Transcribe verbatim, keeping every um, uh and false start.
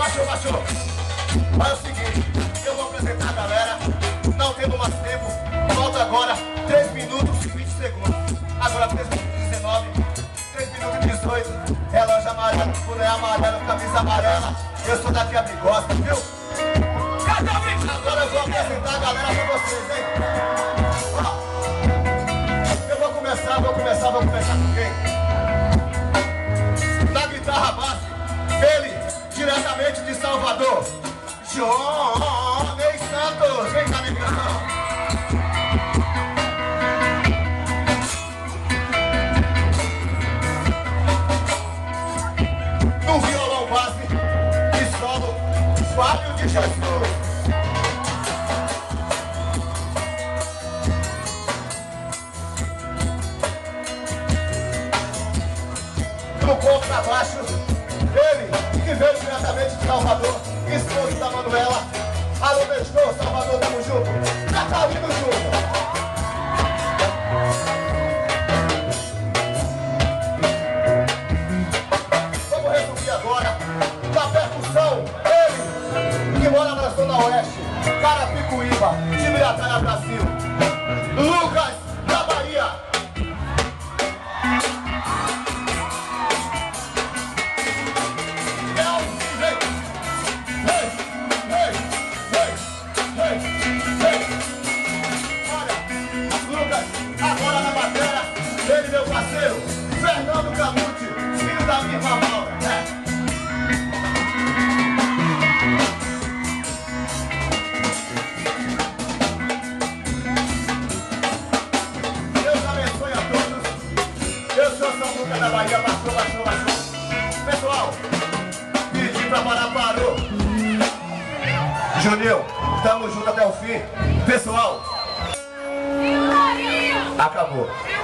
baixou, baixou. Olha o seguinte, eu vou apresentar a galera. Não tendo mais tempo. Falta agora três minutos e vinte segundos. Agora três minutos e dezenove. três minutos e dezoito. Relógio amarelo, boné amarelo, camisa amarela. Eu sou daqui a Bigosta, viu? Agora eu vou apresentar a galera pra vocês, hein? Ó, eu vou começar, vou começar, vou começar com quem? Na guitarra base, ele, diretamente de Salvador, Johnny Santos. Vem cá, negão. No violão base e solo, Fábio de Jesus. No contrabaixo, ele que veio diretamente de Salvador, esposo da Manuela. Alô, Bestou, Salvador, tamo junto. Natalino Júnior. Vamos resumir agora da percussão. Ele que mora na Zona Oeste, Carapicuíba, de Mirataia, Brasil. Lucas, da Bahia. Agora na bateria, ele meu parceiro, Fernando Camuti, filho da minha irmã Maura. É. Deus abençoe a todos. Eu sou São Lucas da Bahia, baixou, baixou, baixou. Pessoal, pedi pra parar, parou. Juninho, tamo junto até o fim. Pessoal, acabou.